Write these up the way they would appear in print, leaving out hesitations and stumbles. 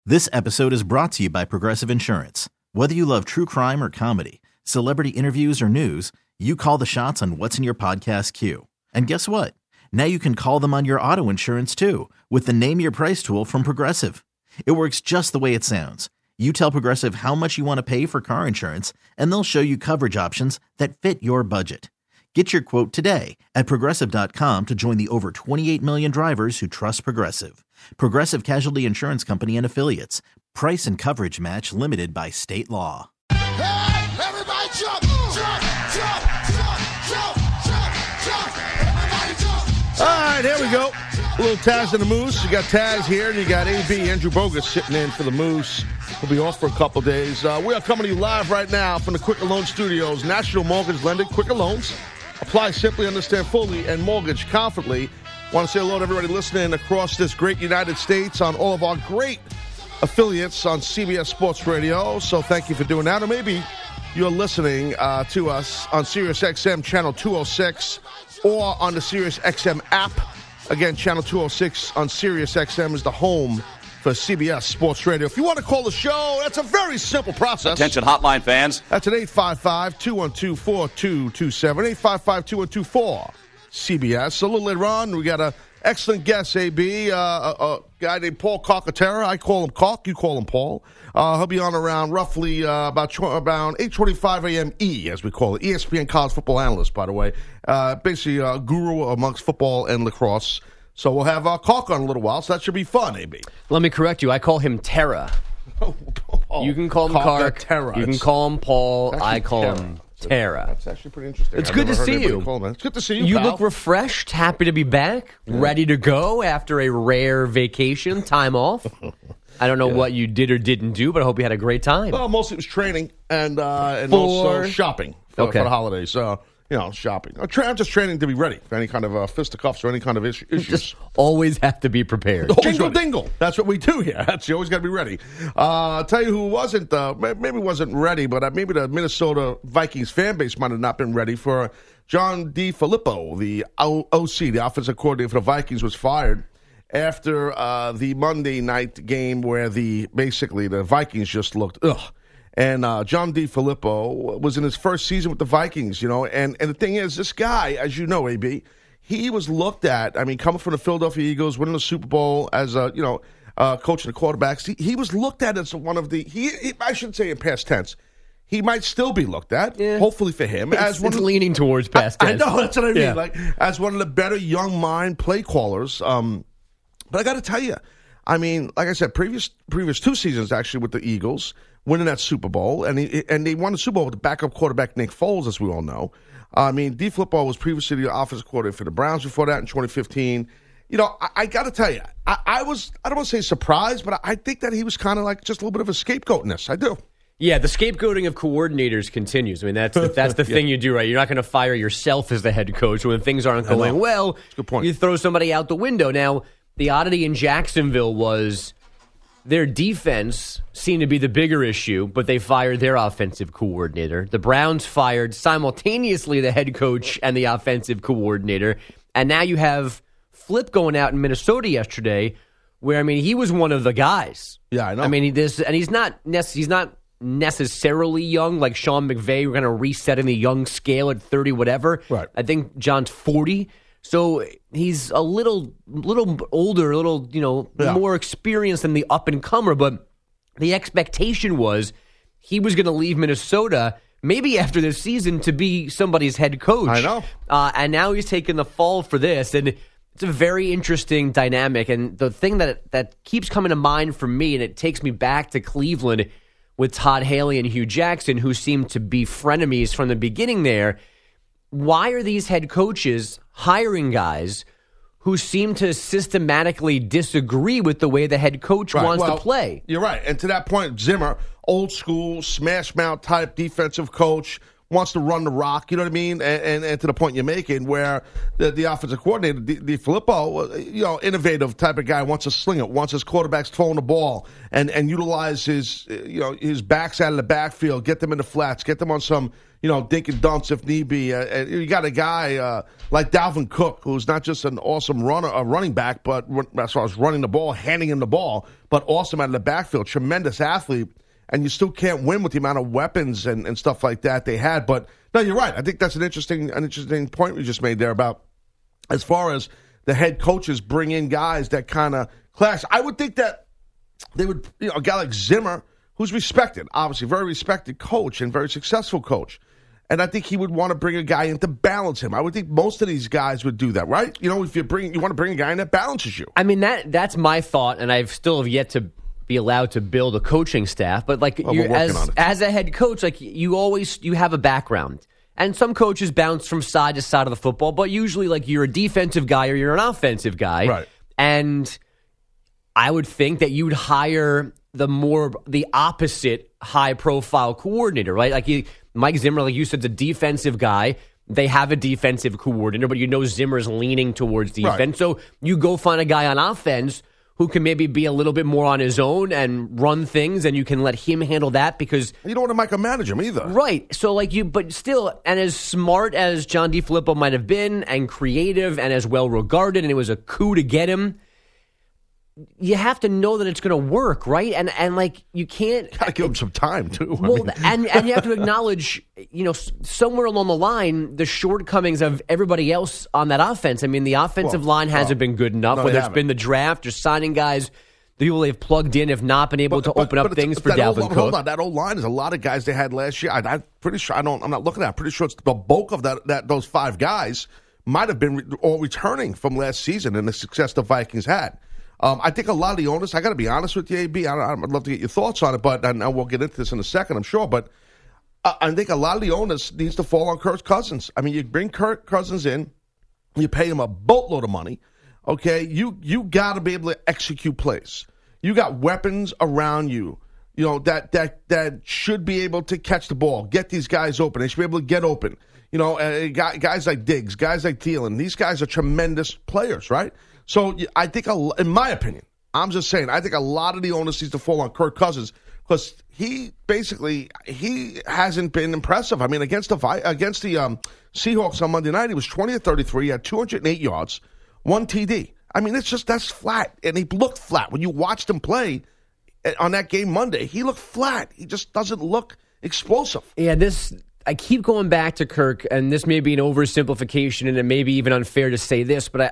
This episode is brought to you by Progressive Insurance. Whether you love true crime or comedy, celebrity interviews or news, you call the shots on what's in your podcast queue. And guess what? Now you can call them on your auto insurance too with the Name Your Price tool from Progressive. It works just the way it sounds. You tell Progressive how much you want to pay for car insurance, and they'll show you coverage options that fit your budget. Get your quote today at Progressive.com to join the over 28 million drivers who trust Progressive. Progressive Casualty Insurance Company and Affiliates. Price and coverage match limited by state law. Hey, everybody jump, jump, jump, jump, jump, jump, jump. Everybody jump. All right, here we go. A little Taz and the Moose. You got Taz here, and you got AB, Andrew Bogus, sitting in for the Moose. We'll be off for a couple days. We are coming to you live right now from the Quicker Loan Studios. National Mortgage Lender, Quicker Loans. Apply simply, understand fully, and mortgage confidently. Want to say hello to everybody listening across this great United States on all of our great affiliates on CBS Sports Radio. So thank you for doing that. Or maybe you're listening to us on Sirius XM Channel 206 or on the Sirius XM app. Again, Channel 206 on Sirius XM is the home for CBS Sports Radio. If you want to call the show, that's a very simple process. Attention hotline fans. That's at 855-212-4227, 855-212-4CBS. A little later on, we got an excellent guest, AB, a guy named Paul Calcaterra. I call him Calc, you call him Paul. He'll be on around roughly about 8:25 a.m. as we call it. ESPN college football analyst, by the way. Basically a guru amongst football and lacrosse. So we'll have Calc on a little while, so that should be fun, AB. Let me correct you. I call him Terra. You can call him Calc. Terra. You can call him Paul. I call him Terra. That's actually pretty interesting. It's good to see you. It's good to see you, You pal. look refreshed, happy to be back, ready to go after a rare vacation, time off. I don't know what you did or didn't do, but I hope you had a great time. Well, mostly it was training and also shopping for the holidays. Shopping. I'm just training to be ready for any kind of fisticuffs or any kind of issues. Just always have to be prepared. Jingle dingle. That's what we do here. You always got to be ready. I'll tell you who wasn't, maybe wasn't ready, but maybe the Minnesota Vikings fan base might have not been ready for John DeFilippo, the OC, the offensive coordinator for the Vikings, was fired after the Monday night game where basically the Vikings just looked ugh. And John DeFilippo was in his first season with the Vikings, and the thing is, this guy, as you know, AB, he was looked at, coming from the Philadelphia Eagles, winning the Super Bowl as coaching the quarterbacks, he was looked at as one of the, I shouldn't say in past tense, he might still be looked at, hopefully for him. It's leaning towards past tense. I know, that's what I mean, as one of the better young mind play callers. But I got to tell you, like I said, previous 2 seasons actually with the Eagles, winning that Super Bowl, and they won the Super Bowl with the backup quarterback Nick Foles, as we all know. DeFilippo was previously the offensive coordinator for the Browns before that in 2015. I got to tell you, I don't want to say surprised, but I think that he was kind of like just a little bit of a scapegoat in this. I do. Yeah, the scapegoating of coordinators continues. That's the thing you do, right? You're not going to fire yourself as the head coach when things aren't going well. That's a good point. You throw somebody out the window. Now, the oddity in Jacksonville was their defense seemed to be the bigger issue, but they fired their offensive coordinator. The Browns fired simultaneously the head coach and the offensive coordinator. And now you have Flip going out in Minnesota yesterday where, he was one of the guys. Yeah, I know. He's not necessarily young like Sean McVay. We're going to reset in the young scale at 30 whatever. Right. I think John's 40. So he's a little older, a little, more experienced than the up-and-comer. But the expectation was he was going to leave Minnesota maybe after this season to be somebody's head coach. I know. And now he's taking the fall for this. And it's a very interesting dynamic. And the thing that keeps coming to mind for me, and it takes me back to Cleveland with Todd Haley and Hugh Jackson, who seemed to be frenemies from the beginning there. Why are these head coaches hiring guys who seem to systematically disagree with the way the head coach wants to play? You're right. And to that point, Zimmer, old school, smash mouth type defensive coach, wants to run the rock, you know what I mean? And to the point you're making, where the offensive coordinator, DeFilippo, innovative type of guy, wants to sling it, wants his quarterbacks throwing the ball, and utilize his backs out of the backfield, get them in the flats, get them on some, dink and dunks if need be. You got a guy like Dalvin Cook, who's not just an awesome running back, but as far as running the ball, handing him the ball, but awesome out of the backfield, tremendous athlete, and you still can't win with the amount of weapons and stuff like that they had. But no, you're right. I think that's an interesting point we just made there about as far as the head coaches bring in guys that kind of clash. I would think that they would, a guy like Zimmer, who's respected, obviously, very respected coach and very successful coach. And I think he would want to bring a guy in to balance him. I would think most of these guys would do that, right? If you want to bring a guy in that balances you. I mean, that's my thought, and I've still have yet to be allowed to build a coaching staff. But as a head coach, like you have a background. And some coaches bounce from side to side of the football, but usually like you're a defensive guy or you're an offensive guy. Right. And I would think that you'd hire the opposite high-profile coordinator, right? Like Mike Zimmer, like you said, is a defensive guy. They have a defensive coordinator, but Zimmer's leaning towards defense. Right. So you go find a guy on offense who can maybe be a little bit more on his own and run things, and you can let him handle that because you don't want to micromanage him either. Right. So but still, and as smart as John DeFilippo might have been, and creative and as well regarded, and it was a coup to get him, you have to know that it's going to work, right? And like you can't gotta give him some time too. Well, and you have to acknowledge, somewhere along the line, the shortcomings of everybody else on that offense. I mean, the offensive line hasn't been good enough. Whether it's been the draft or signing guys, the people they've plugged in have not been able to open up things for Dalvin Cook. Hold on, that old line is a lot of guys they had last year. I'm pretty sure. I'm not looking at it. I'm pretty sure it's the bulk of those 5 guys might have been all returning from last season and the success the Vikings had. I think a lot of the owners, I got to be honest with you, AB, I'd love to get your thoughts on it, but and we'll get into this in a second, I'm sure, but I think a lot of the owners needs to fall on Kirk Cousins. I mean, you bring Kirk Cousins in, you pay him a boatload of money, okay? You got to be able to execute plays. You got weapons around you, that should be able to catch the ball, get these guys open. They should be able to get open. Guys like Diggs, guys like Thielen, these guys are tremendous players, right? So I think, in my opinion, I'm just saying, I think a lot of the onus needs to fall on Kirk Cousins because he hasn't been impressive. I mean, against the Seahawks on Monday night, he was 20 of 33, he had 208 yards, 1 TD. I mean, that's flat, and he looked flat. When you watched him play on that game Monday, he looked flat. He just doesn't look explosive. Yeah, I keep going back to Kirk, and this may be an oversimplification, and it may be even unfair to say this, but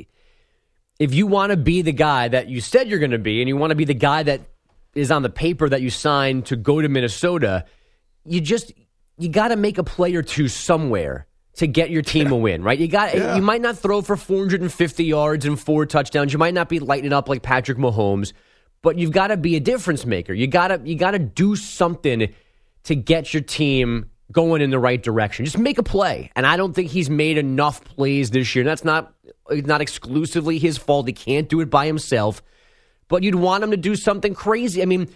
if you want to be the guy that you said you're going to be, and you want to be the guy that is on the paper that you signed to go to Minnesota, you got to make a play or two somewhere to get your team a win, right? You might not throw for 450 yards and 4 touchdowns. You might not be lighting up like Patrick Mahomes, but you've got to be a difference maker. You got to do something to get your team going in the right direction. Just make a play. And I don't think he's made enough plays this year. That's not exclusively his fault. He can't do it by himself. But you'd want him to do something crazy. I mean,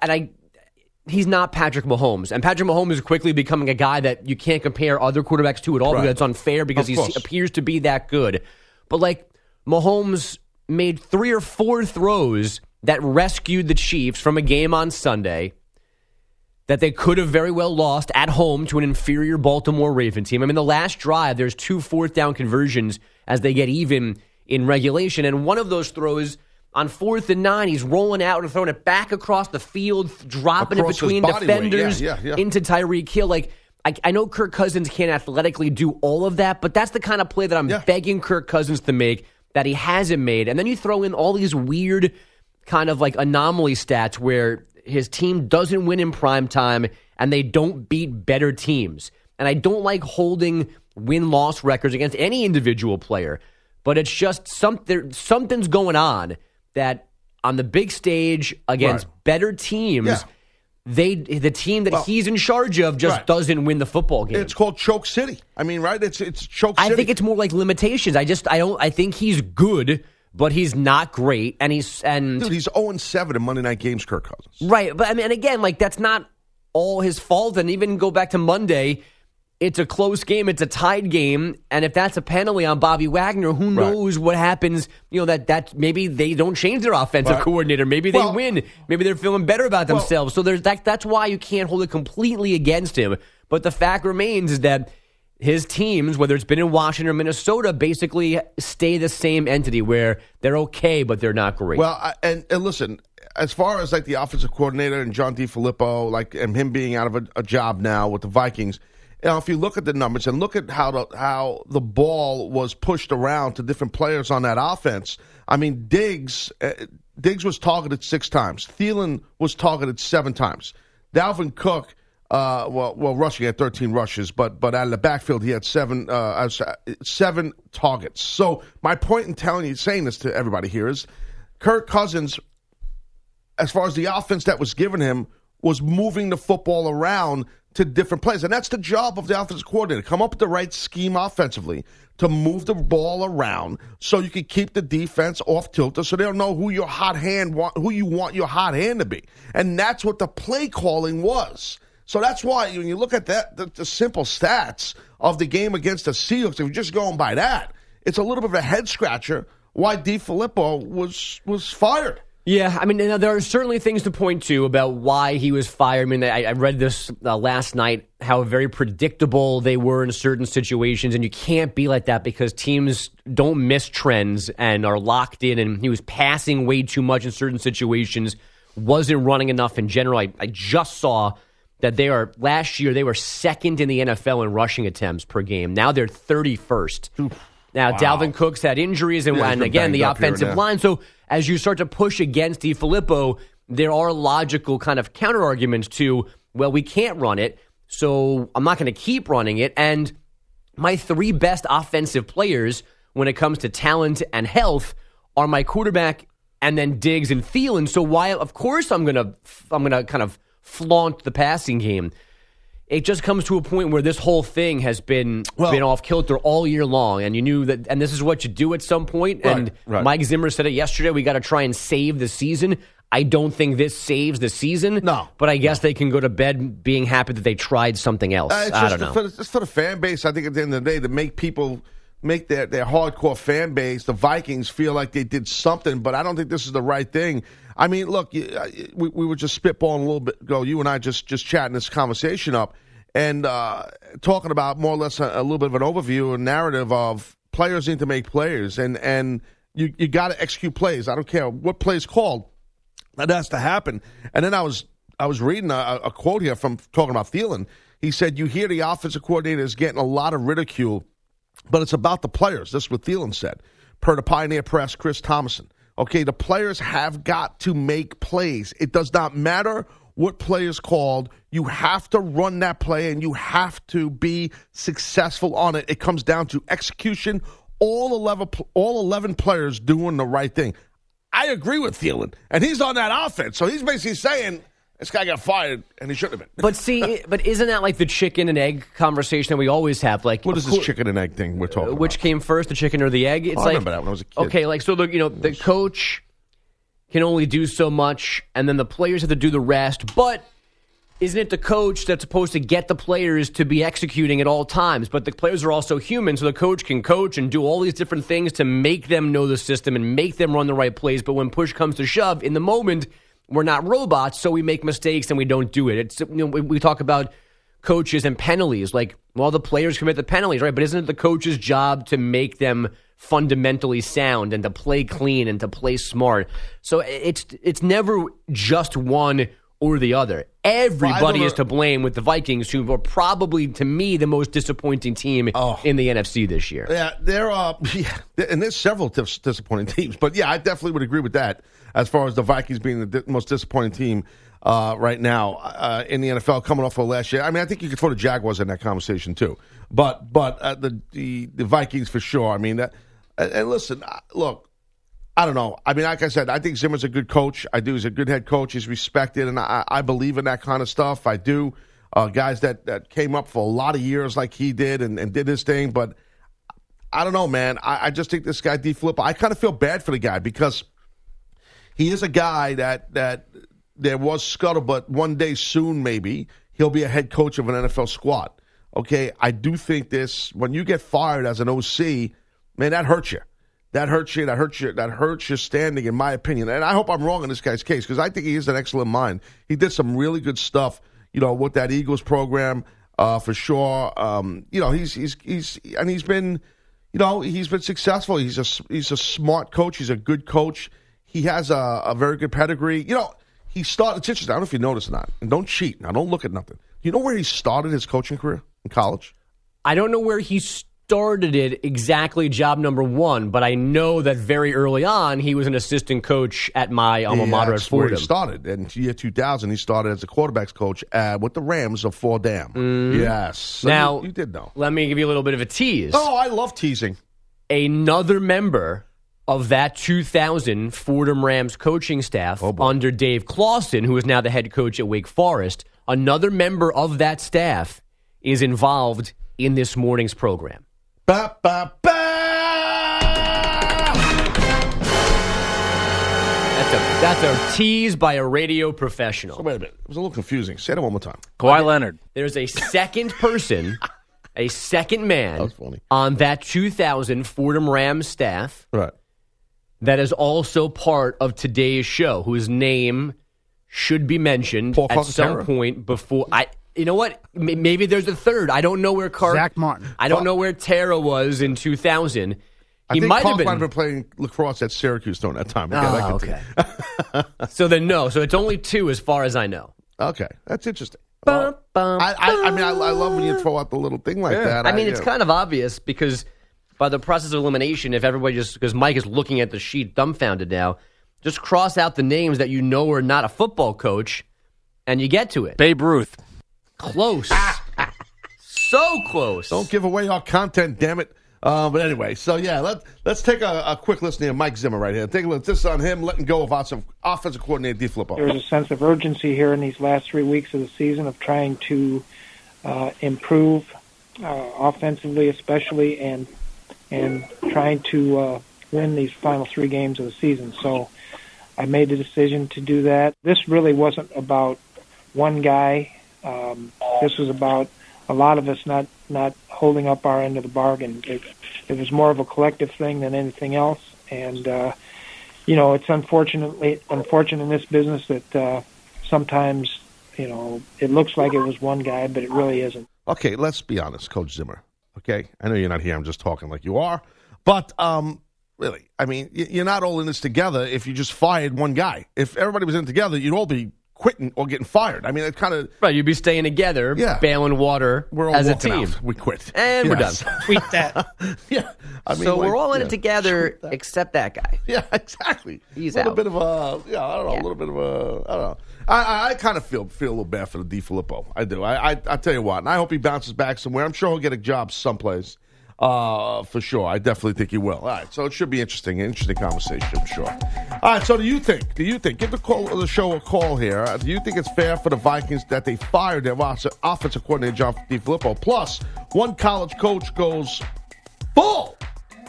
he's not Patrick Mahomes. And Patrick Mahomes is quickly becoming a guy that you can't compare other quarterbacks to at all because it's unfair because he appears to be that good. But like Mahomes made 3 or 4 throws that rescued the Chiefs from a game on Sunday that they could have very well lost at home to an inferior Baltimore Raven team. I mean, the last drive, there's 2 fourth-down conversions as they get even in regulation, and one of those throws on 4th and 9, he's rolling out and throwing it back across the field, dropping it between defenders into Tyreek Hill. Like, I know Kirk Cousins can't athletically do all of that, but that's the kind of play that I'm begging Kirk Cousins to make that he hasn't made. And then you throw in all these weird kind of like anomaly stats where his team doesn't win in prime time and they don't beat better teams. And I don't like holding win-loss records against any individual player, but it's just something's going on that on the big stage against better teams, the team that he's in charge of just doesn't win the football game. It's called Choke City. I mean, right? It's Choke City. I think it's more like limitations. I think he's good, but he's not great, and he's 0-7 in Monday night games, Kirk Cousins. Right, but I mean, again, like that's not all his fault. And even go back to Monday, it's a close game, it's a tied game, and if that's a penalty on Bobby Wagner, who knows what happens? That maybe they don't change their offensive coordinator, maybe they win, maybe they're feeling better about themselves. So that's why you can't hold it completely against him. But the fact remains is that his teams, whether it's been in Washington or Minnesota, basically stay the same entity where they're okay, but they're not great. Well, and listen, as far as like the offensive coordinator and John DeFilippo, like and him being out of a job now with the Vikings, if you look at the numbers and look at how the ball was pushed around to different players on that offense, I mean, Diggs was targeted 6 times. Thielen was targeted 7 times. Dalvin Cook, rushing at 13 rushes, but out of the backfield he had 7 targets. So my point in saying this to everybody here is Kirk Cousins, as far as the offense that was given him, was moving the football around to different plays. And that's the job of the offensive coordinator. Come up with the right scheme offensively to move the ball around so you can keep the defense off kilter so they don't know who you want your hot hand to be. And that's what the play calling was. So that's why when you look at that, the simple stats of the game against the Seahawks, if you're just going by that, it's a little bit of a head scratcher why DeFilippo was fired. Yeah, I mean, there are certainly things to point to about why he was fired. I mean, I read this last night, how very predictable they were in certain situations, and you can't be like that because teams don't miss trends and are locked in, and he was passing way too much in certain situations, wasn't running enough in general. I just saw that last year they were second in the NFL in rushing attempts per game. Now they're 31st. Now, wow. Dalvin Cook's had injuries, and again, the offensive line. So as you start to push against DeFilippo, there are logical kind of counter-arguments to, well, we can't run it, so I'm not going to keep running it. And my 3 best offensive players when it comes to talent and health are my quarterback and then Diggs and Thielen. So while, of course, I'm gonna kind of flaunt the passing game, it just comes to a point where this whole thing has been off kilter all year long, and you knew that, and this is what you do at some point. And Mike Zimmer said it yesterday, we got to try and save the season. I don't think this saves the season. No. But I guess they can go to bed being happy that they tried something else. I don't know. It's for the fan base, I think, at the end of the day, to make people make their hardcore fan base, the Vikings, feel like they did something, but I don't think this is the right thing. I mean, look, we were just spitballing a little bit ago. You and I just chatting this conversation up and talking about more or less a little bit of an overview, a narrative of players need to make plays, and you got to execute plays. I don't care what play is called. That has to happen. And then I was reading a quote here from talking about Thielen. He said, you hear the offensive coordinator is getting a lot of ridicule, but it's about the players. This is what Thielen said, per the Pioneer Press, Chris Thomason. Okay, the players have got to make plays. It does not matter what play is called. You have to run that play, and you have to be successful on it. It comes down to execution, all 11 players doing the right thing. I agree with Thielen, and he's on that offense. So he's basically saying this guy got fired, and he shouldn't have been. But isn't that like the chicken and egg conversation that we always have? Like, what is this chicken and egg thing we're talking about? Which came first, the chicken or the egg? It's I remember that when I was a kid. Okay, like, so the coach can only do so much, and then the players have to do the rest. But isn't it the coach that's supposed to get the players to be executing at all times? But the players are also human, so the coach can coach and do all these different things to make them know the system and make them run the right plays. But when push comes to shove, in the moment, we're not robots, so we make mistakes and we don't do it. It's, we talk about coaches and penalties. Like, well, the players commit the penalties, right? But isn't it the coach's job to make them fundamentally sound and to play clean and to play smart? So it's never just one or the other. Everybody is to blame with the Vikings, who are probably, to me, the most disappointing team in the NFC this year. Yeah, and there's several disappointing teams. But, yeah, I definitely would agree with that as far as the Vikings being the most disappointing team right now in the NFL coming off of last year. I mean, I think you could throw the Jaguars in that conversation too. But the Vikings for sure. I mean, and listen, look, I don't know. I mean, like I said, I think Zimmer's a good coach. I do. He's a good head coach. He's respected, and I believe in that kind of stuff. I do. Guys that came up for a lot of years like he did and did his thing. But I don't know, man. I just think this guy, DeFilippo, I kind of feel bad for the guy because he is a guy that there was scuttlebutt one day soon maybe he'll be a head coach of an NFL squad. Okay, I do think this, when you get fired as an OC, man, that hurts you. That hurts you. That hurts your standing, in my opinion. And I hope I'm wrong in this guy's case because I think he is an excellent mind. He did some really good stuff, with that Eagles program for sure. He's been successful. He's a smart coach. He's a good coach. he has a very good pedigree. You know, he started. It's interesting. I don't know if you noticed or not. And don't cheat. Now, don't look at nothing. You know where he started his coaching career in college? I don't know where he started it exactly, job number one, but I know that very early on he was an assistant coach at my alma mater at That's where he Fordham. started. In year 2000, he started as a quarterbacks coach with the Rams of Fordham. Yes. So Now, you did know. Let me give you a little bit of a tease. Oh, I love teasing. Another member of that 2000 Fordham Rams coaching staff under Dave Clawson, who is now the head coach at Wake Forest, another member of that staff is involved in this morning's program. Ba, ba, ba! That's a tease by a radio professional. Oh, wait a minute. It was a little confusing. Say that one more time. Kawhi Leonard. There's a second person, a second man That was funny. on that 2000 Fordham Rams staff Right. that is also part of today's show, whose name should be mentioned Paul at some Carcaterra? point before. You know what? Maybe there's a third. I don't know where Zach Martin. I don't know where Terra was in 2000. I He think might Clark have might have been. been playing lacrosse at Syracuse during that time. Again, Oh, okay. So then no. So it's only two as far as I know. Okay. That's interesting. Bum, bum, I mean, I love when you throw out the little thing like that. I mean, it's kind of obvious because by the process of elimination, if everybody just, because Mike is looking at the sheet dumbfounded now, just cross out the names that you know are not a football coach, and you get to it. Babe Ruth. Close. So close. Don't give away our content, damn it. But anyway, so yeah, let's take a quick listen here. Mike Zimmer right here. Take a look. This is on him letting go of offensive coordinator DeFilippo. There's a sense of urgency here in these last 3 weeks of the season of trying to improve offensively, especially, and trying to win these final 3 games of the season. So I made the decision to do that. This really wasn't about one guy. This was about a lot of us not holding up our end of the bargain. It was more of a collective thing than anything else. And, it's unfortunate in this business that sometimes, it looks like it was one guy, but it really isn't. Okay, let's be honest, Coach Zimmer. Okay, I know you're not here. I'm just talking like you are. But really, I mean, you're not all in this together if you just fired one guy. If everybody was in it together, you'd all be quitting or getting fired. I mean, it kind of... Right, you'd be staying together, Yeah. bailing water We're all as a walking team. out. We quit. And we're Yes. done. Tweet that. Yeah. I mean, So like, we're all in yeah. it together except that guy. Yeah, exactly. He's a little out. bit of a, I don't know, Yeah. a little bit of a, I don't know. I kind of feel a little bad for the DeFilippo. I do. I tell you what, and I hope he bounces back somewhere. I'm sure he'll get a job someplace, for sure. I definitely think he will. All right, so it should be interesting conversation, I'm sure. All right, so do you think, give the show a call here. Do you think it's fair for the Vikings that they fired their offensive coordinator, John DeFilippo, plus one college coach goes full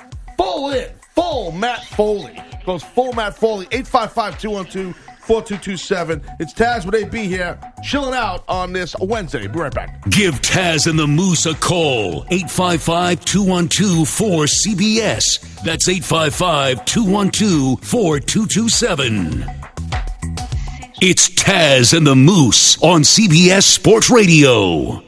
Matt Foley. Goes full Matt Foley. 855-212-4227. It's Taz with AB here, chilling out on this Wednesday. Be right back. Give Taz and the Moose a call. 855-212-4CBS. That's 855-212-4227. It's Taz and the Moose on CBS Sports Radio.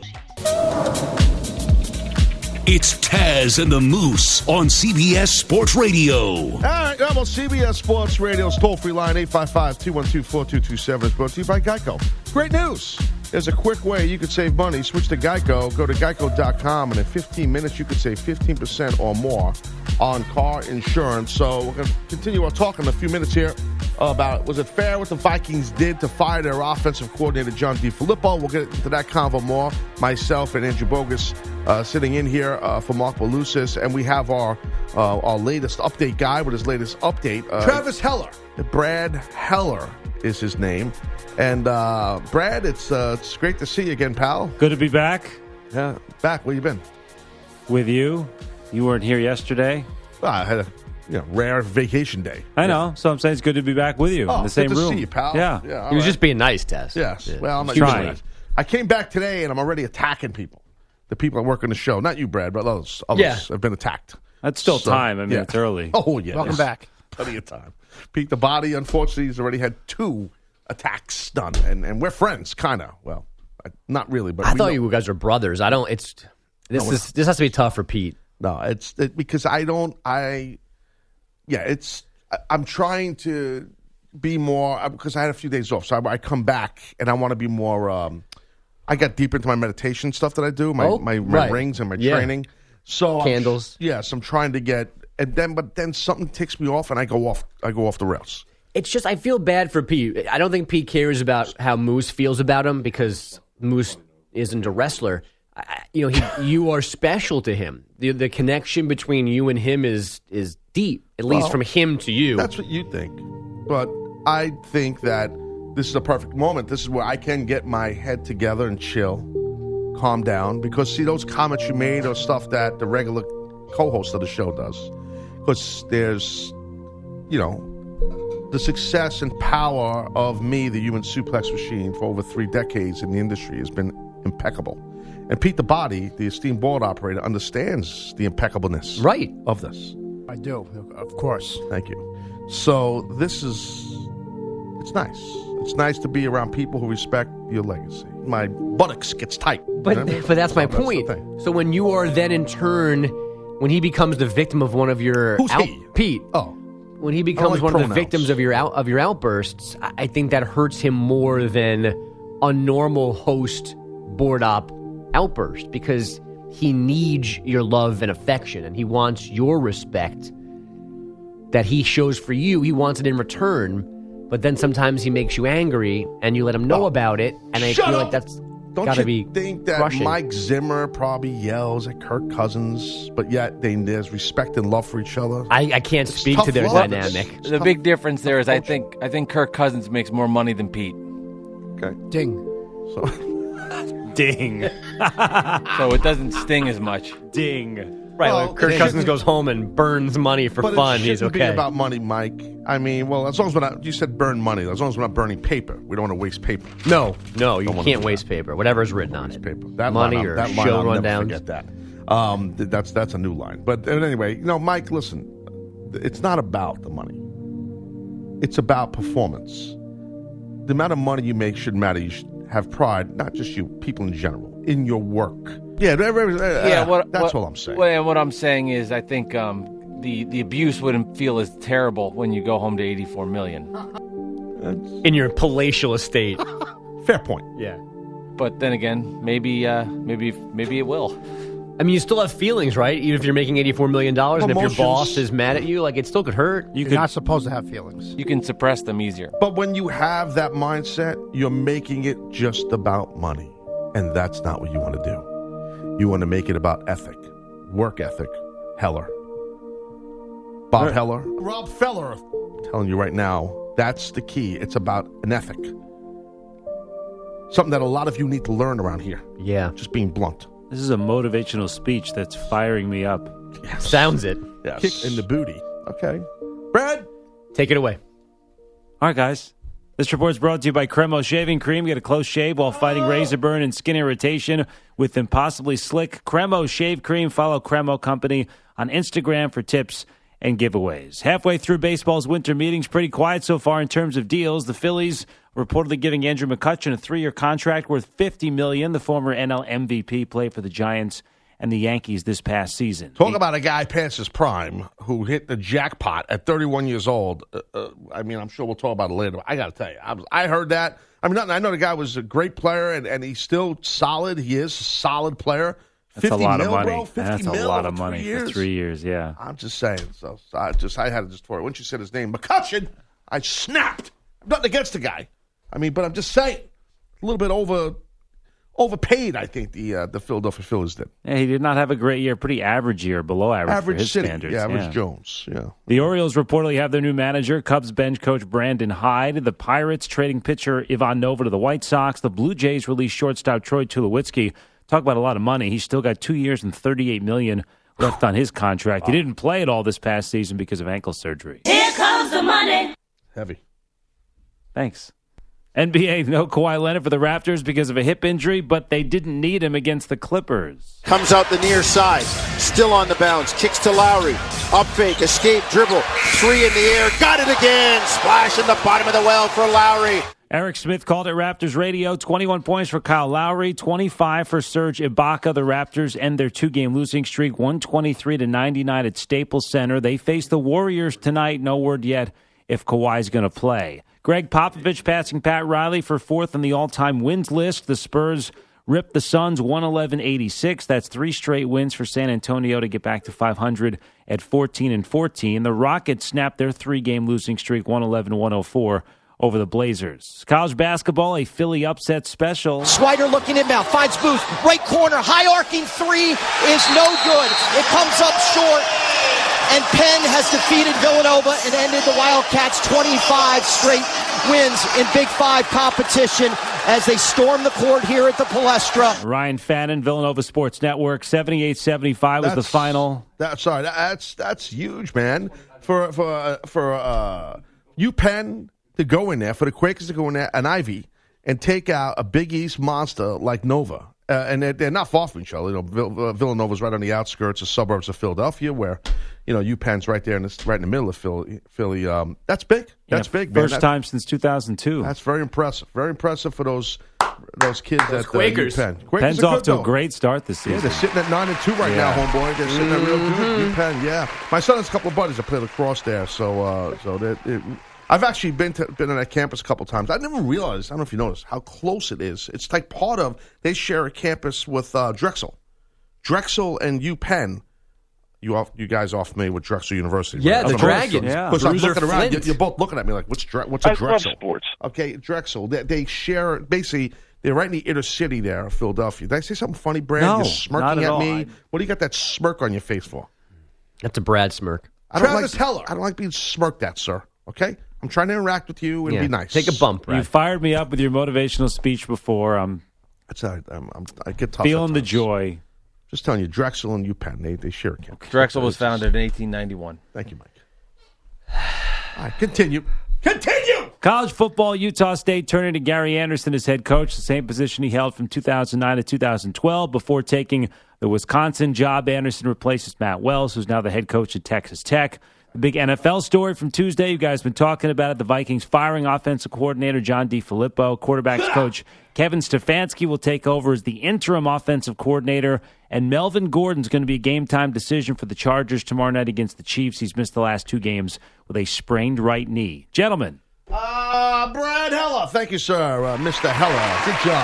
It's Taz and the Moose on CBS Sports Radio. All right, well, CBS Sports Radio's toll-free line, 855-212-4227, is brought to you by Geico. Great news. There's a quick way you could save money. Switch to Geico. Go to geico.com, and in 15 minutes, you could save 15% or more on car insurance. So we're going to continue our talk in a few minutes here about, was it fair what the Vikings did to fire their offensive coordinator, John DeFilippo? We'll get into that convo more. Myself and Andrew Bogus sitting in here for Mark Belusis, and we have our latest update guy with his latest update. Travis Heller. Brad Heller is his name. And Brad, it's great to see you again, pal. Good to be back Yeah, back. Where you been? with you. You weren't here yesterday. Well, I had a rare vacation day. I know. So I'm saying it's good to be back with you in the same good to room. see you, pal. Yeah. Yeah, all He was right. just being nice, Tess. Yes. Yeah. Well, I'm not Trying. used to that. I came back today, and I'm already attacking people. The people that work on the show. Not you, Brad, but others Yeah. have been attacked. That's still So, time. I mean, yeah. it's early. Oh, yeah. Welcome back. Plenty of time. Pete the Body, unfortunately, has already had 2 attacks done, and we're friends, kind of. Well, not really, but I we thought know- you guys were brothers. I don't. This has to be tough for Pete. No, it's because I don't. It's I'm trying to be more, because I had a few days off, so I come back and I want to be more. I got deep into my meditation stuff that I do, my right. rings and my training. So candles. Yes, I'm trying to get, but then something takes me off, and I go off the rails. It's just I feel bad for Pete. I don't think Pete cares about how Moose feels about him because Moose isn't a wrestler. You are special to him. The connection between you and him is deep, at least from him to you. That's what you think, but I think that this is a perfect moment. This is where I can get my head together and chill, calm down, because see those comments you made are stuff that the regular co-host of the show does, because there's, the success and power of me, the human suplex machine, for over 3 decades in the industry has been impeccable. And Pete the Body, the esteemed board operator, understands the impeccableness of this. I do, of course. Thank you. So it's nice. It's nice to be around people who respect your legacy. My buttocks gets tight. But that's my point. So when you are then in turn, when he becomes the victim of one of your... Who's he? Pete. Oh. When he becomes one of the victims of your outbursts, I think that hurts him more than a normal host board op outburst, because he needs your love and affection, and he wants your respect that he shows for you. He wants it in return, but then sometimes he makes you angry, and you let him know about it, and I feel like that's got to be Don't you think that crushing. Mike Zimmer probably yells at Kirk Cousins, but yet there's respect and love for each other? I can't speak tough to their love. dynamic. The big difference there is I think Kirk Cousins makes more money than Pete. Okay. Ding. So, Ding. So it doesn't sting as much. Ding. Right, Well, like Kirk it Cousins shouldn't- goes home and burns money for but fun. it He's shouldn't okay. be about money, Mike. I mean, well, as long as we're not, you said burn money. As long as we're not burning paper. We don't want to waste paper. No, you Don't wanna can't do waste paper. Whatever's written on it. Paper. That money line, or that line, show I'll never rundowns. forget that. That's a new line. But anyway, Mike, listen, it's not about the money. It's about performance. The amount of money you make shouldn't matter. You should have pride, not just you, people in general, in your work. Yeah, that's all I'm saying. Well, what I'm saying is I think the abuse wouldn't feel as terrible when you go home to $84 million. In your palatial estate. Fair point. Yeah. But then again, maybe it will. I mean, you still have feelings, right? Even if you're making $84 million, and if your Emotions. boss is mad at you, like, it still could hurt. You're not supposed to have feelings. You can suppress them easier. But when you have that mindset, you're making it just about money. And that's not what you want to do. You want to make it about ethic, work ethic. Heller. Bob Heller. Rob Feller. I'm telling you right now, that's the key. It's about an ethic. Something that a lot of you need to learn around here. Yeah. Just being blunt. This is a motivational speech that's firing me up. Yes. Sounds it. Yes. Kick in the booty. Okay. Brad? Take it away. All right, guys. This report is brought to you by Cremo Shaving Cream. Get a close shave while fighting razor burn and skin irritation with Impossibly Slick Cremo Shave Cream. Follow Cremo Company on Instagram for tips and giveaways. Halfway through baseball's winter meetings, pretty quiet so far in terms of deals. The Phillies reportedly giving Andrew McCutchen a 3-year contract worth $50 million. The former NL MVP played for the Giants and the Yankees this past season. Talk about a guy past his prime who hit the jackpot at 31 years old. I mean, I'm sure we'll talk about it later. But I got to tell you, I heard that. I mean, I know the guy was a great player, and he's still solid. He is a solid player. That's a lot of money. Bro, 50 That's a mil lot of for money 3 years. for 3 years, yeah. I'm just saying. So I had to just for it. When she said his name, McCutchen, I snapped. Nothing against the guy. I mean, but I'm just saying, a little bit overpaid, I think, the Philadelphia Phillies did. Yeah, he did not have a great year. Pretty average year, below average for his City. standards. Yeah, average Jones. Yeah. The Orioles reportedly have their new manager, Cubs bench coach Brandon Hyde. The Pirates trading pitcher Ivan Nova to the White Sox. The Blue Jays released shortstop Troy Tulowitzki. Talk about a lot of money. He's still got 2 years and $38 million left on his contract. He didn't play it all this past season because of ankle surgery. Here comes the money. Heavy. Thanks. NBA, no Kawhi Leonard for the Raptors because of a hip injury, but they didn't need him against the Clippers. Comes out the near side, still on the bounce, kicks to Lowry, up fake, escape, dribble, three in the air, got it again, splash in the bottom of the well for Lowry. Eric Smith called it Raptors Radio. 21 points for Kyle Lowry, 25 for Serge Ibaka. The Raptors end their 2-game losing streak, 123-99 at Staples Center. They face the Warriors tonight. No word yet if Kawhi's going to play. Greg Popovich passing Pat Riley for 4th on the all-time wins list. The Spurs ripped the Suns 111-86. That's 3 straight wins for San Antonio to get back to 500 at 14-14. The Rockets snapped their 3-game losing streak, 111-104. Over the Blazers. College basketball, a Philly upset special. Swider looking inbound, finds Booth, right corner, high arcing three is no good. It comes up short, and Penn has defeated Villanova and ended the Wildcats' 25 straight wins in Big 5 competition as they storm the court here at the Palestra. Ryan Fannin, Villanova Sports Network, 78-75 was the final. That's huge, man. For UPenn to go in there, for the Quakers to go in there, an Ivy, and take out a Big East monster like Nova. And they're not far from each other. You know, Villanova's right on the outskirts, the suburbs of Philadelphia, where, you know, UPenn's right there, right in the middle of Philly. That's big. That's big, man. First time since 2002. That's very impressive. Very impressive for those kids at Quakers. UPenn. Penn's off to a great start this season. Yeah, they're sitting at 9-2 right now, homeboy. They're sitting there real good. UPenn, yeah. My son has a couple of buddies that play lacrosse there, so I've actually been on that campus a couple of times. I never realized, I don't know if you noticed, how close it is. It's like they share a campus with Drexel. Drexel and UPenn. You guys are familiar with Drexel University? Yeah, right? the Dragons. Yeah. Because I'm looking around, Flint. you're both looking at me like, what's a Drexel? I love sports. Okay, Drexel. They share, basically, they're right in the inner city there of Philadelphia. Did I say something funny, Brad? No, you're smirking not at at me. all. What do you got that smirk on your face for? That's a Brad smirk. Travis Heller. I don't like being smirked at, sir. Okay? I'm trying to interact with you and be nice. Take a bump, Brad. You fired me up with your motivational speech before. I get tough. Feeling the joy. Just telling you, Drexel and UPenn, they share a campus. Drexel was founded in 1891. Thank you, Mike. All right, continue. College football, Utah State turning to Gary Anderson as head coach, the same position he held from 2009 to 2012. Before taking the Wisconsin job, Anderson replaces Matt Wells, who's now the head coach at Texas Tech. The big NFL story from Tuesday, you guys have been talking about it. The Vikings firing offensive coordinator John DeFilippo. Quarterbacks coach Kevin Stefanski will take over as the interim offensive coordinator. And Melvin Gordon's going to be a game-time decision for the Chargers tomorrow night against the Chiefs. He's missed the last 2 games with a sprained right knee. Gentlemen. Brad Heller. Thank you, sir. Mr. Heller.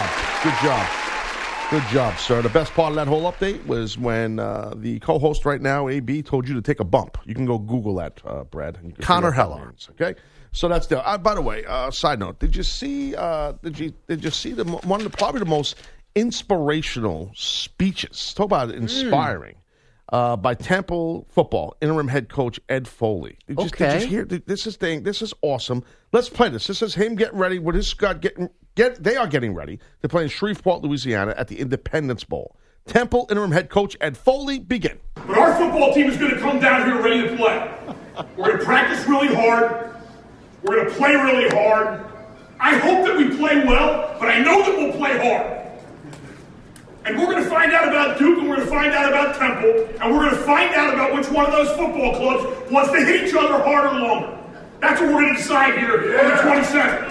Good job, sir. The best part of that whole update was when the co-host right now, AB, told you to take a bump. You can go Google that, Brad. And you can Connor see what that Heller. means, okay? So that's the. By the way, side note: Did you see? Did you see one of probably the most inspirational speeches? Talk about inspiring. By Temple football interim head coach Ed Foley. Did you hear? This is awesome. Let's play this. This is him getting ready with his squad. They are getting ready to play in Shreveport, Louisiana, at the Independence Bowl. Temple interim head coach Ed Foley, begin. But our football team is going to come down here ready to play. We're going to practice really hard. We're going to play really hard. I hope that we play well, but I know that we'll play hard. And we're going to find out about Duke, and we're going to find out about Temple, and we're going to find out about which one of those football clubs wants to hit each other harder or longer. That's what we're going to decide here on the 22nd.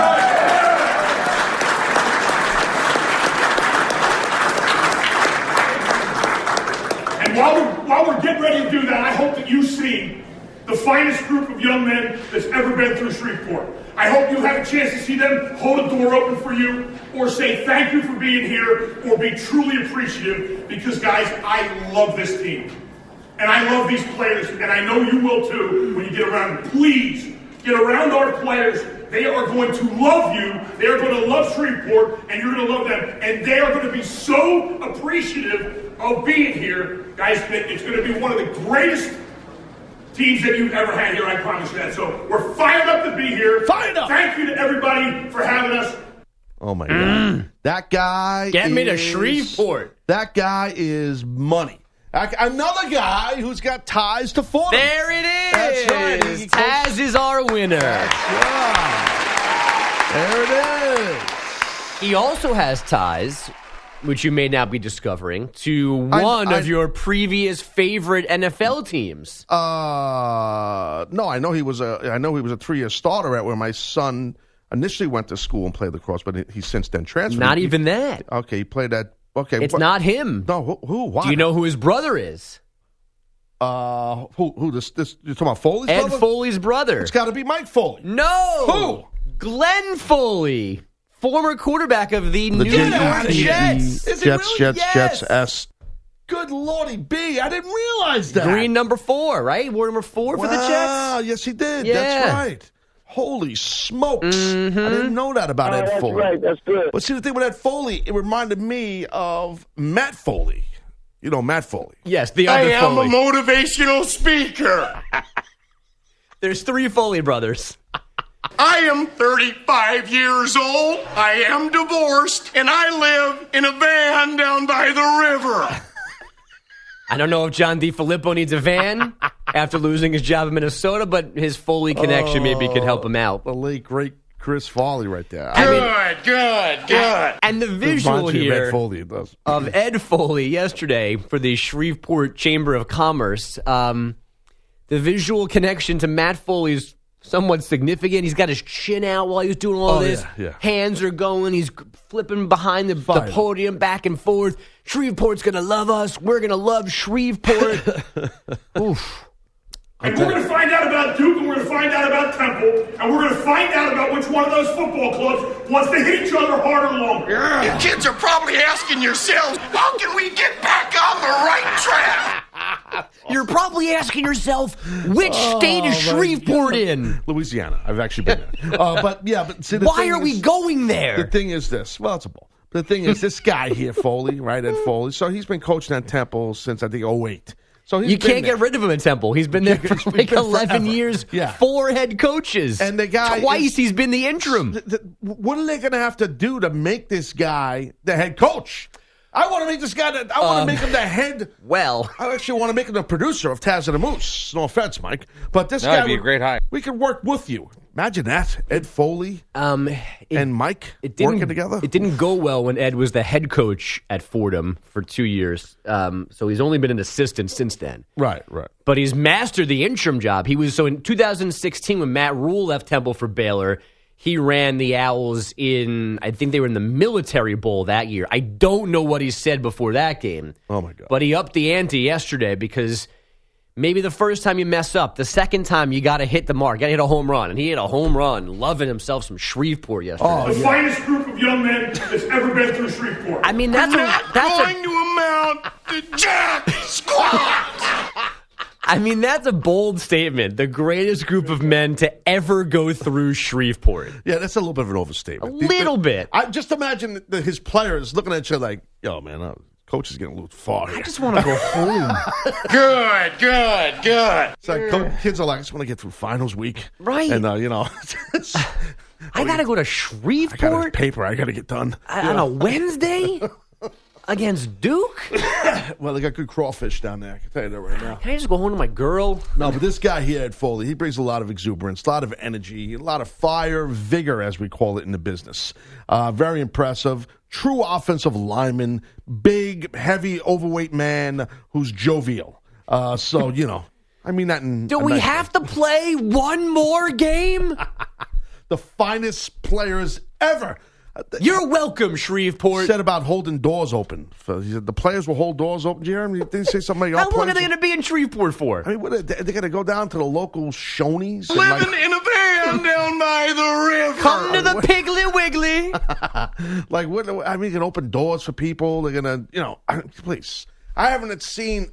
And while we're getting ready to do that, I hope that you see the finest group of young men that's ever been through Shreveport. I hope you have a chance to see them hold a door open for you or say thank you for being here or be truly appreciative because, guys, I love this team. And I love these players, and I know you will too when you get around them. Please get around our players. They are going to love you. They are going to love Shreveport, and you're going to love them. And they are going to be so appreciative of being here. Guys, it's going to be one of the greatest teams that you've ever had here, I promise you that. So we're fired up to be here. Fired up! Thank you to everybody for having us. Oh, my God. That guy Get me to Shreveport. That guy is money. Another guy who's got ties to Fordham. There it is. That's right. Taz is our winner. That's right. There it is. He also has ties, which you may now be discovering, to one of your previous favorite NFL teams. No, I know he was a 3-year starter at where my son initially went to school and played lacrosse, but he's since then transferred. Not even that. Okay, he played at. Okay, it's not him. No, who? Why? Do you know who his brother is? Who? This? You're talking about Foley's Ed brother? Foley's brother. It's got to be Mike Foley. No. Who? Glenn Foley, former quarterback of the New Get York out of here. Jets. Is it Jets, really? Jets, Yes. Jets, S. Good Lordy B, I didn't realize that. Green number 4, right? Wore number 4 for the Jets. Yes, he did. Yeah. That's right. Holy smokes. I didn't know that about Ed that's Foley. right. That's good. But see, the thing with Ed Foley, it reminded me of Matt Foley. You know Matt Foley. Yes, the other Foley. motivational speaker. There's 3 Foley brothers. I am 35 years old. I am divorced, and I live in a van down by the river. I don't know if John DiFilippo needs a van after losing his job in Minnesota, but his Foley connection maybe could help him out. The late, great Chris Foley right there. Good. And the visual Reminds me of Ed here Foley, it does. of Ed Foley yesterday for the Shreveport Chamber of Commerce, the visual connection to Matt Foley's somewhat significant. He's got his chin out while he's doing all this. Yeah. Hands are going. He's flipping behind the podium back and forth. Shreveport's going to love us. We're going to love Shreveport. Oof. And we're going to find out about Duke, and we're going to find out about Temple, and we're going to find out about which one of those football clubs wants to hit each other harder or longer. You kids are probably asking yourselves, how can we get back on the right track? You're probably asking yourself, which state is Shreveport in? Louisiana. I've actually been there. But see, Why are we going there? The thing is this. Well, it's a ball. The thing is, this guy here, Foley, right, Ed Foley, so he's been coaching at Temple since, I think, 2008. So You can't get rid of him in Temple. He's been there for like 11 forever. years, Yeah. 4 head coaches. And the guy twice he's been the interim. What are they going to have to do to make this guy the head coach? I want to make this guy. I want to make him the head. Well, I actually want to make him the producer of Taz and the Moose. No offense, Mike, but this guy That'd be a great hire. We could work with you. Imagine that, Ed Foley and Mike working together. It didn't go well when Ed was the head coach at Fordham for 2 years. So he's only been an assistant since then. Right. But he's mastered the interim job. In 2016 when Matt Rule left Temple for Baylor, he ran the Owls I think they were in the Military Bowl that year. I don't know what he said before that game. Oh, my God. But he upped the ante yesterday because maybe the first time you mess up, the second time you got to hit the mark. You got to hit a home run. And he hit a home run, loving himself some Shreveport yesterday. The finest group of young men that's ever been through Shreveport. I mean, that's going to amount to jack squat. I mean, that's a bold statement. The greatest group of men to ever go through Shreveport. Yeah, that's a little bit of an overstatement. A little bit. I just imagine his players looking at you like, yo, man, coach is getting a little far here. I just want to go home. Good. It's like kids are like, I just want to get through finals week. Right. And, I got to go to Shreveport. I got a paper I got to get done. On a Wednesday? Against Duke? Well, they got good crawfish down there. I can tell you that right now. Can I just go home to my girl? No, but this guy here at Foley, he brings a lot of exuberance, a lot of energy, a lot of fire, vigor, as we call it in the business. Very impressive. True offensive lineman, big, heavy, overweight man who's jovial. I mean that in... Do we have to play one more game? The finest players ever. You're welcome, Shreveport. Said about holding doors open. He said the players will hold doors open. Jeremy, didn't he say something like how long are they going to be in Shreveport for? I mean, what, they're going to go down to the local Shoney's? Living in a van down by the river. Come to the Piggly Wiggly. Like, what? I mean, you can open doors for people. They're going to, please. I haven't seen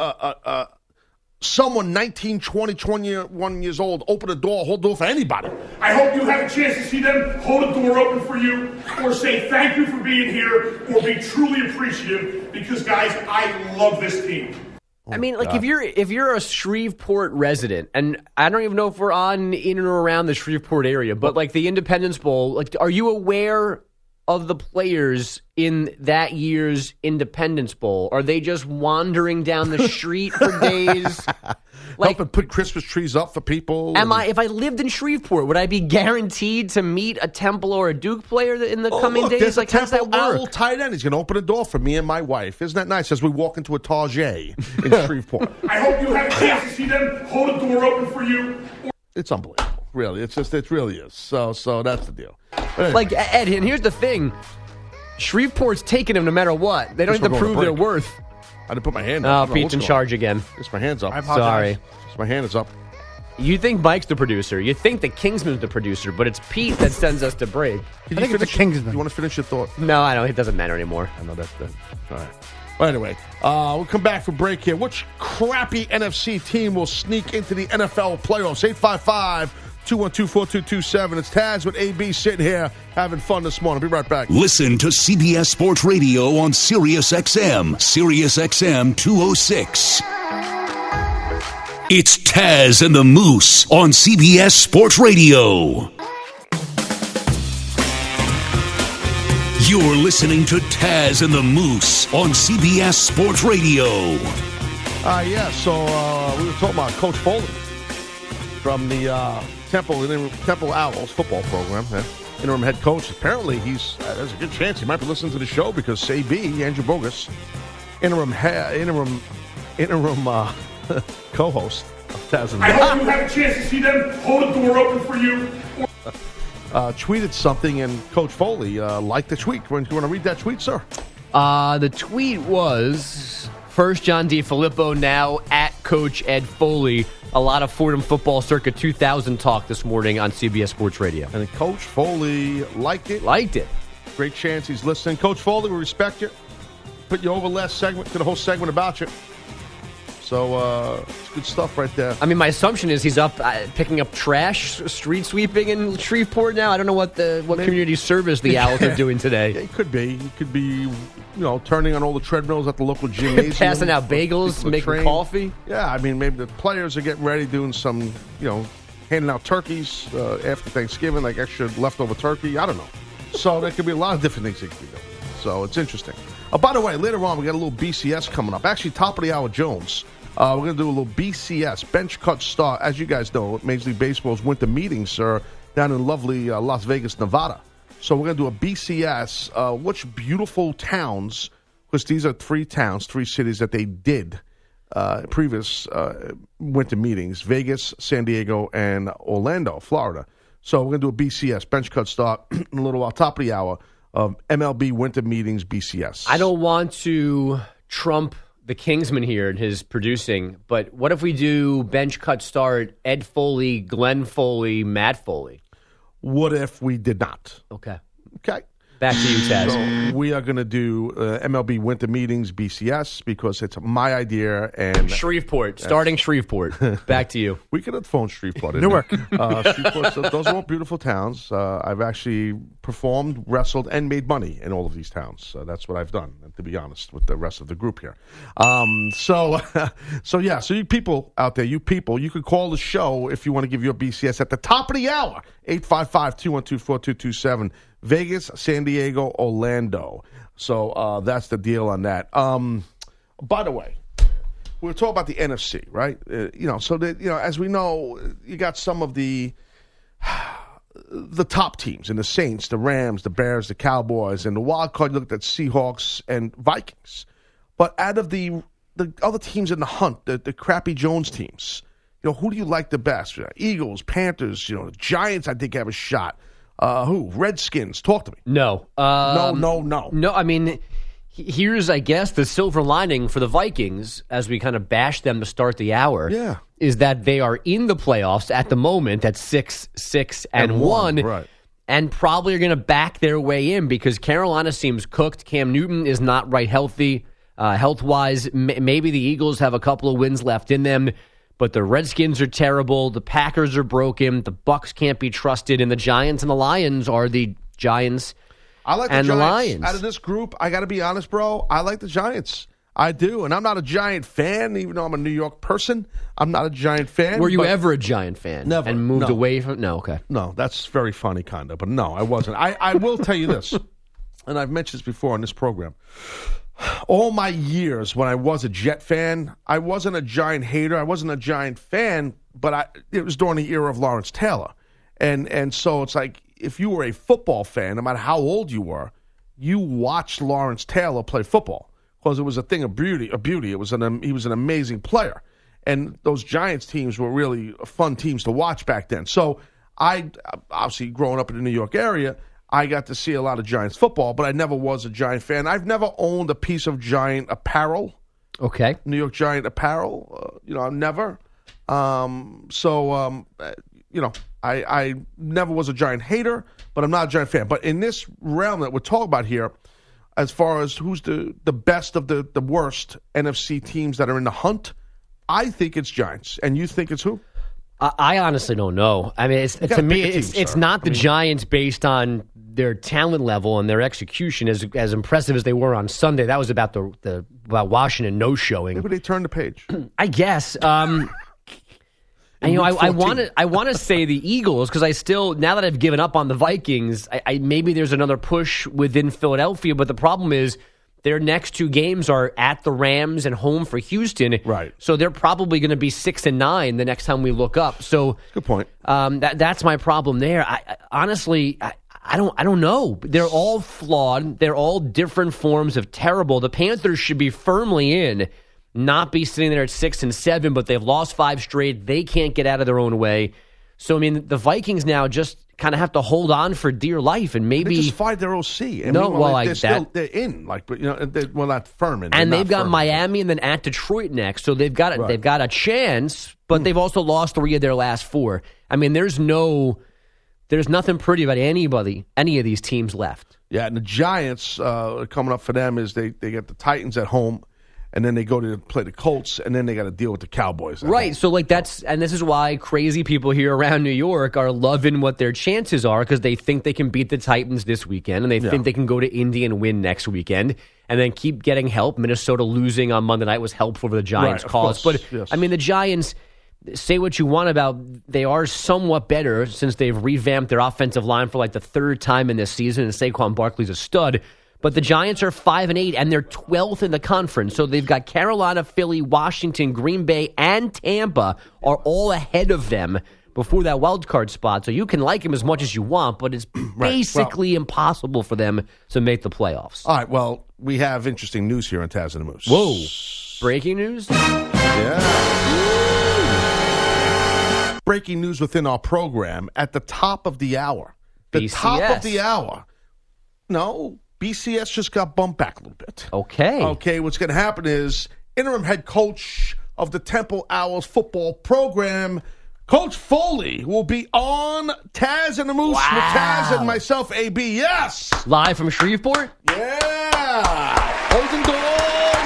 someone 19, 20, 21 years old open a door, hold door for anybody. I hope you have a chance to see them hold a door open for you or say thank you for being here or be truly appreciative because, guys, I love this team. I mean, like, if you're a Shreveport resident, and I don't even know if we're in or around the Shreveport area, but like the Independence Bowl, like, are you aware of the players in that year's Independence Bowl? Are they just wandering down the street for days? Like, helping put Christmas trees up for people. If I lived in Shreveport, would I be guaranteed to meet a Temple or a Duke player in the coming days? There's like, a how does that Temple work? Owl tight end. He's going to open a door for me and my wife. Isn't that nice? As we walk into a Target in Shreveport. I hope you have a chance to see them hold a door open for you. It's unbelievable. really. It really is. So that's the deal. Anyway. Like, Ed, and here's the thing. Shreveport's taking him no matter what. They don't have to prove their worth. I didn't put my hand up. Oh, Pete's in charge again. Just my hand's up. Sorry. Just my hand is up. You think Mike's the producer. You think the Kingsman's the producer, but it's Pete that sends us to break. I think it's the Kingsman. You want to finish your thought? No, I don't. It doesn't matter anymore. I know that's good. All right. Well, anyway, we'll come back for break here. Which crappy NFC team will sneak into the NFL playoffs? 855-212-4227. It's Taz with AB sitting here having fun this morning. Be right back. Listen to CBS Sports Radio on SiriusXM. SiriusXM 206. It's Taz and the Moose on CBS Sports Radio. You're listening to Taz and the Moose on CBS Sports Radio. So we were talking about Coach Foley from the Temple Owls football program, interim head coach. Apparently, there's a good chance he might be listening to the show because AB, Andrew Bogus, interim co-host of Taz and the I hope you have a chance to see them hold a door open for you. tweeted something, and Coach Foley liked the tweet. You want to read that tweet, sir? The tweet was, first John DeFilippo, now at Coach Ed Foley. A lot of Fordham football circa 2000 talk this morning on CBS Sports Radio. And Coach Foley liked it. Great chance he's listening. Coach Foley, we respect you. Put you over last segment to the whole segment about you. So it's good stuff right there. I mean, my assumption is he's up picking up trash, street sweeping in Shreveport now. I don't know what community service the Owls are doing today. Yeah, he could be. He could be, turning on all the treadmills at the local gymnasium. Passing out bagels, making coffee. Yeah, I mean, maybe the players are getting ready, doing some, handing out turkeys after Thanksgiving, like extra leftover turkey. I don't know. So there could be a lot of different things he could be doing. So it's interesting. By the way, later on, we got a little BCS coming up. Actually, top of the hour, Jones. We're going to do a little BCS, bench cut start. As you guys know, Major League Baseball's winter meetings are down in lovely Las Vegas, Nevada. So we're going to do a BCS. Which beautiful towns, because these are three cities that they did previous winter meetings: Vegas, San Diego, and Orlando, Florida. So we're going to do a BCS, bench cut start, in a little while, top of the hour of MLB winter meetings BCS. I don't want to trump the Kingsman here in his producing, but what if we do bench cut start Ed Foley, Glenn Foley, Matt Foley? What if we did not? Okay. Back to you, Taz. So we are going to do MLB winter meetings BCS because it's my idea. And Shreveport, starting Shreveport. Back to you. We could have phoned Shreveport. Newark. Shreveport, so those are all beautiful towns. I've actually performed, wrestled, and made money in all of these towns. That's what I've done, to be honest, with the rest of the group here. So you people out there, you could call the show if you want to give your BCS at the top of the hour. 855-212-4227. Vegas, San Diego, Orlando. So that's the deal on that. By the way, we were talking about the NFC, right? As we know, you got some of the top teams in the Saints, the Rams, the Bears, the Cowboys, and the wild card looked at Seahawks and Vikings. But out of the other teams in the hunt, the crappy Jones teams, who do you like the best? Eagles, Panthers, the Giants, I think have a shot. Who? Redskins. Talk to me. No. No, I mean, here's, I guess, the silver lining for the Vikings as we kind of bash them to start the hour. Yeah. Is that they are in the playoffs at the moment at 6-6-1. Right. And probably are going to back their way in because Carolina seems cooked. Cam Newton is not right health-wise. Maybe the Eagles have a couple of wins left in them. But the Redskins are terrible. The Packers are broken. The Bucks can't be trusted. And the Giants and the Lions are the Giants I like and the Giants. Lions. Out of this group, I got to be honest, bro, I like the Giants. I do. And I'm not a Giant fan, even though I'm a New York person. I'm not a Giant fan. Were you ever a Giant fan? Never. And moved No. away from No, okay. No, that's very funny, kind of. But no, I wasn't. I will tell you this, and I've mentioned this before on this program. All my years when I was a Jet fan, I wasn't a Giant hater. I wasn't a Giant fan, but it was during the era of Lawrence Taylor. And so it's like if you were a football fan, no matter how old you were, you watched Lawrence Taylor play football because it was a thing of beauty. He was an amazing player. And those Giants teams were really fun teams to watch back then. So I obviously growing up in the New York area, I got to see a lot of Giants football, but I never was a Giant fan. I've never owned a piece of Giant apparel. Okay. New York Giant apparel. Never. I never was a Giant hater, but I'm not a Giant fan. But in this realm that we're talking about here, as far as who's the best of the worst NFC teams that are in the hunt, I think it's Giants. And you think it's who? I honestly don't know. I mean, to me, it's not the Giants based on their talent level and their execution as impressive as they were on Sunday. That was about about Washington no-showing. Maybe they turned the page. I guess. I want to say the Eagles because I still, now that I've given up on the Vikings, I maybe there's another push within Philadelphia, but the problem is their next two games are at the Rams and home for Houston. Right. So they're probably going to be 6-9 the next time we look up. So good point. That's my problem there. Honestly, I don't know. They're all flawed. They're all different forms of terrible. The Panthers should be firmly in, not be sitting there at 6-7, but they've lost 5 straight. They can't get out of their own way. So, I mean, the Vikings now just kind of have to hold on for dear life and maybe... They just fired their OC. And they're in. They're not firm. And they've got Miami and then at Detroit next. So they've got a chance, but they've also lost 3 of their last 4. I mean, there's nothing pretty about any of these teams left. Yeah, and the Giants, coming up for them is they get the Titans at home, and then they go to play the Colts, and then they got to deal with the Cowboys. Right, so this is why crazy people here around New York are loving what their chances are because they think they can beat the Titans this weekend, and they think they can go to Indy and win next weekend, and then keep getting help. Minnesota losing on Monday night was helpful for the Giants' cause. But, yes. I mean, the Giants... Say what you want about, they are somewhat better since they've revamped their offensive line for like the 3rd time in this season, and Saquon Barkley's a stud. But the Giants are 5-8, and they're 12th in the conference. So they've got Carolina, Philly, Washington, Green Bay, and Tampa are all ahead of them before that wild card spot. So you can like them as much as you want, but it's basically impossible for them to make the playoffs. All right, well, we have interesting news here on Taz and the Moose. Whoa. Breaking news? Yeah. Breaking news within our program at the top of the hour. Top of the hour. No, BCS just got bumped back a little bit. Okay, what's going to happen is interim head coach of the Temple Owls football program, Coach Foley, will be on Taz and the Moose with Taz and myself, AB. Yes! Live from Shreveport? Yeah! Open doors.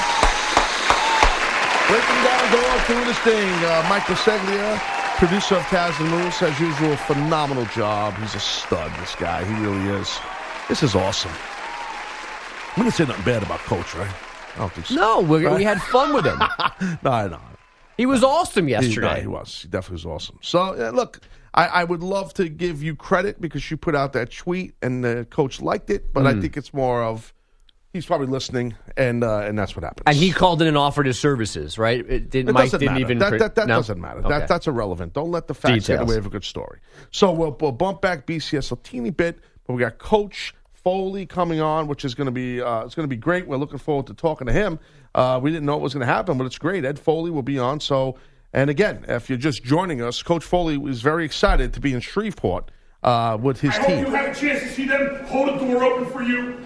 Breaking down doors, doing this thing. Mike Biseglia, producer of Taz and the Moose, as usual, phenomenal job. He's a stud, this guy. He really is. This is awesome. I'm going to say nothing bad about Coach, right? I don't think so. No, we had fun with him. No, I know. He was awesome yesterday. He was. He definitely was awesome. So, look, I would love to give you credit because you put out that tweet and the coach liked it, but I think it's more of he's probably listening, and that's what happens. And he called in and offered his services, right? Mike didn't matter. even... That doesn't matter. Okay. That's irrelevant. Don't let the facts get away with a good story. So we'll bump back BCS a teeny bit, but we got Coach Foley coming on, which is going to be it's going to be great. We're looking forward to talking to him. We didn't know it was going to happen, but it's great. Ed Foley will be on. So, and again, if you're just joining us, Coach Foley is very excited to be in Shreveport with his team. I hope you have a chance to see them hold a door open for you.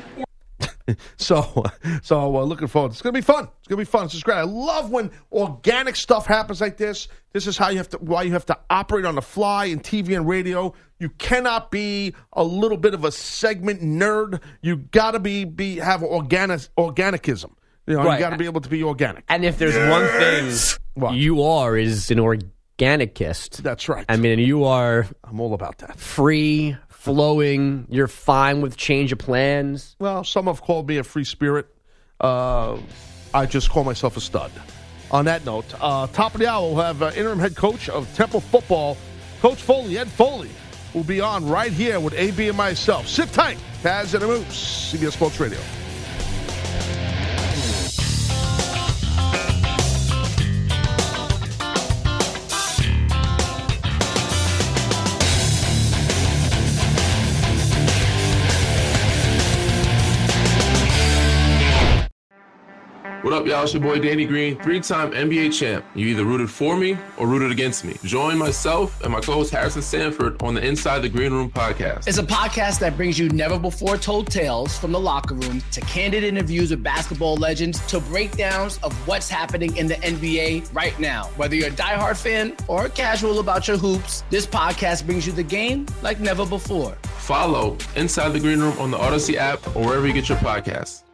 So looking forward. It's going to be fun. It's going to be fun. This is great. I love when organic stuff happens like this. This is why you have to operate on the fly in TV and radio. You cannot be a little bit of a segment nerd. You got to have organicism. You know, you got to be able to be organic. And if there's one thing you are is an organicist. That's right. I mean, I'm all about that. Free flowing. You're fine with change of plans. Well, some have called me a free spirit. I just call myself a stud. On that note, top of the hour, we'll have interim head coach of Temple football, Coach Foley, Ed Foley, will be on right here with AB and myself. Sit tight. Taz and the Moose, CBS Sports Radio. What up, y'all? It's your boy Danny Green, 3-time NBA champ. You either rooted for me or rooted against me. Join myself and my co-host Harrison Sanford on the Inside the Green Room podcast. It's a podcast that brings you never-before-told tales from the locker room to candid interviews with basketball legends to breakdowns of what's happening in the NBA right now. Whether you're a diehard fan or casual about your hoops, this podcast brings you the game like never before. Follow Inside the Green Room on the Odyssey app or wherever you get your podcasts.